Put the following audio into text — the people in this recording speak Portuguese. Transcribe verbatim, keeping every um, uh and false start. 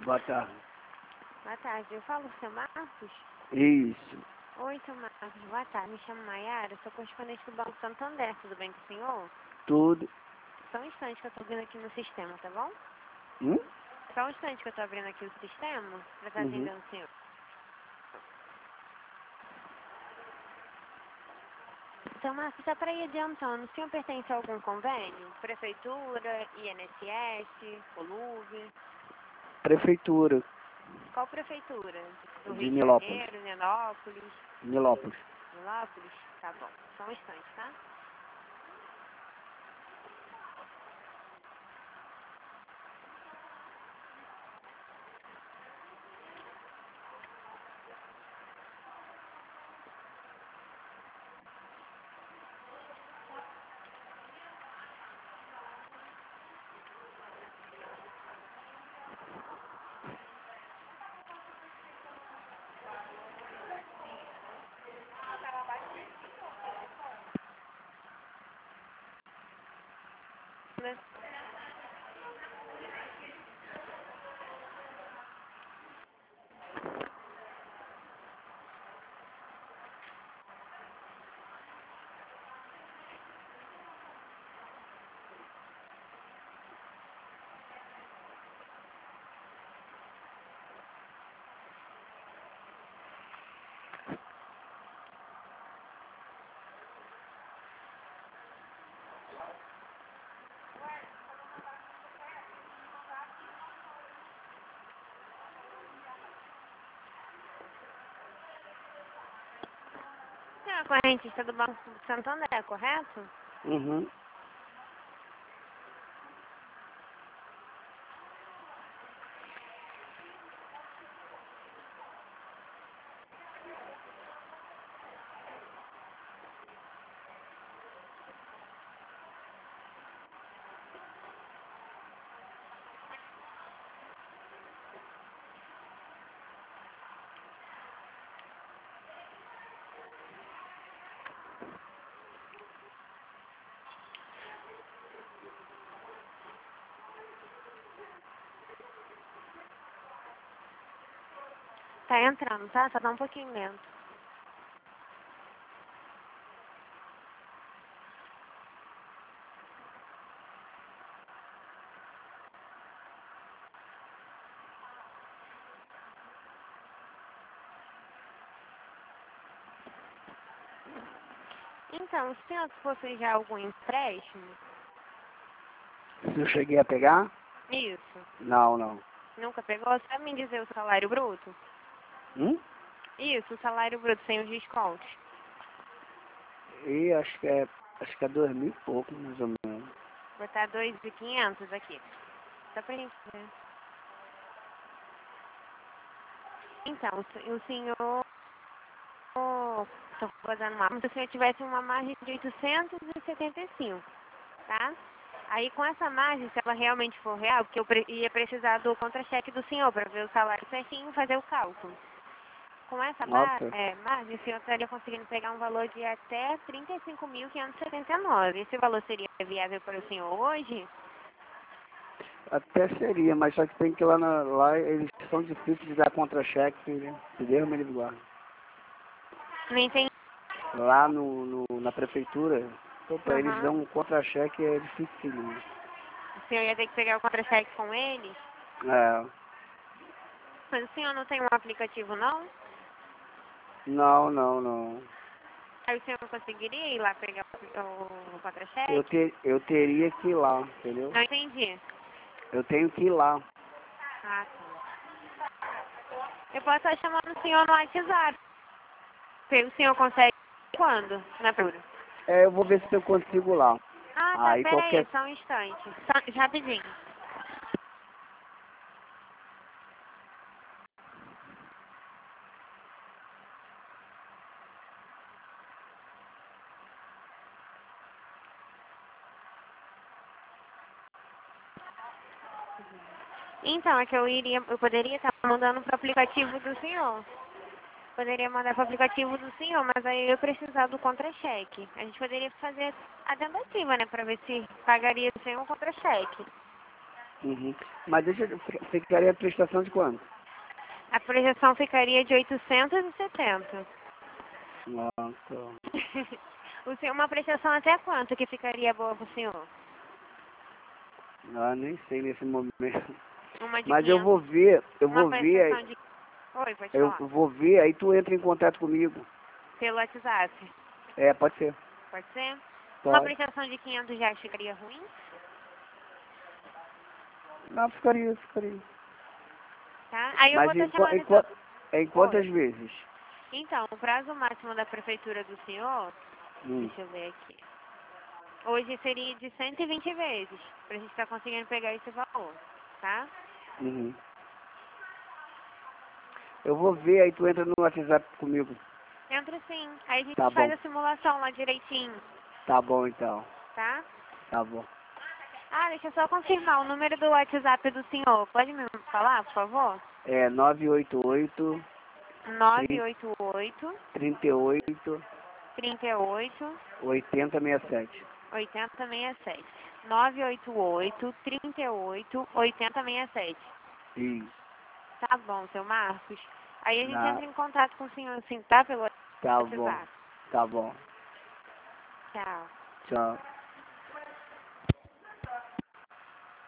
Boa tarde. Boa tarde, eu falo com o seu Marcos? Isso. Oi, seu Marcos, boa tarde, me chamo Maiara, sou correspondente do Banco Santander, tudo bem com o senhor? Tudo. Só um instante que eu tô abrindo aqui no sistema, tá bom? Hum? Só um instante que eu tô abrindo aqui o sistema, pra estar Uhum. atendendo o senhor. Seu Marcos, só para ir adiantando, o senhor pertence a algum convênio? Prefeitura, I N S S, Colúvio? Prefeitura Qual prefeitura? Do de Rio de Nilópolis. Janeiro, Nilópolis? Nilópolis. Nilópolis? Tá bom, só um instante, tá? Você é a correntista do Banco Santander, correto? Uhum. Tá entrando, tá? Só tá um pouquinho lento. Então, o senhor possui já algum empréstimo? Se eu cheguei a pegar? Isso. Não, não. Nunca pegou? Sabe me dizer o salário bruto? Hum? Isso, o salário bruto sem os descontos. E acho que é. Acho que é dois mil e pouco, mais ou menos. Vou botar dois mil e quinhentos aqui. Só pra gente ver. Então, o se- o senhor... Tô fazendo uma... Se o senhor tivesse uma margem de oitocentos e setenta e cinco, tá? Aí, com essa margem, se ela realmente for real, porque eu pre- ia precisar do contra-cheque do senhor para ver o salário certinho e fazer o cálculo. Com essa ba- Nota. é, margem, o senhor estaria conseguindo pegar um valor de até trinta e cinco mil quinhentos e setenta e nove. Esse valor seria viável para o senhor hoje? Até seria, mas só que tem que ir lá, na, lá eles são difíceis de dar contra-cheque, filho. Se Deus me livre guarda. Não entendi. Lá no, no, na prefeitura, opa, eles Aham. dão um contra-cheque, é difícil. O senhor ia ter que pegar o contra-cheque com eles? É. Mas o senhor não tem um aplicativo, não? Não, não, não. Aí o senhor não conseguiria ir lá pegar o, o Eu, contra-cheque? ter, eu teria que ir lá, entendeu? Não entendi. Eu tenho que ir lá. Ah, tá. Eu posso estar chamando o senhor no WhatsApp. O senhor consegue quando? Na procura. É, eu vou ver se eu consigo lá. Ah, tá, Aí pera qualquer. aí, só um instante. Só, já rapidinho. Então, é que eu iria, eu poderia estar mandando pro aplicativo do senhor. Poderia mandar pro aplicativo do senhor, mas aí eu ia precisar do contra-cheque. A gente poderia fazer a tentativa, né, pra ver se pagaria sem um contra-cheque. Uhum. Mas deixa eu... Ficaria a prestação de quanto? A projeção ficaria de oitocentos e setenta. Nossa. O senhor, uma prestação até quanto que ficaria boa pro senhor? Ah, nem sei nesse momento. Uma de Mas eu quinhentos. vou ver, eu Uma vou ver, prestação aí- de... Oi, pode eu falar. vou ver, aí tu entra em contato comigo. Pelo WhatsApp. É, pode ser. Pode ser? Uma Pode. prestação de quinhentos já ficaria ruim? Não, ficaria, ficaria. Tá? Aí eu vou Mas estar em, qua- chamando em, então. qua- em Oi. quantas vezes? Então, o prazo máximo da prefeitura do senhor, Hum. deixa eu ver aqui. Hoje seria de cento e vinte vezes, pra gente estar conseguindo pegar esse valor, tá? Uhum. Eu vou ver, aí tu entra no WhatsApp comigo. Entra sim. Aí a gente Tá faz bom. a simulação lá direitinho, Tá bom, então. tá? Tá bom. Ah, deixa eu só confirmar o número do WhatsApp do senhor. Pode me falar, por favor? É nove oito oito, nove oito oito, trinta e oito, trinta e oito, oitenta sessenta e sete. oitenta sessenta e sete. nove oito oito, trinta e oito, oitenta sessenta e sete. Isso. Tá bom, seu Marcos. Aí a gente Na... entra em contato com o senhor assim, tá? Pelo Tá bom. WhatsApp. Tá bom. Tchau. Tchau.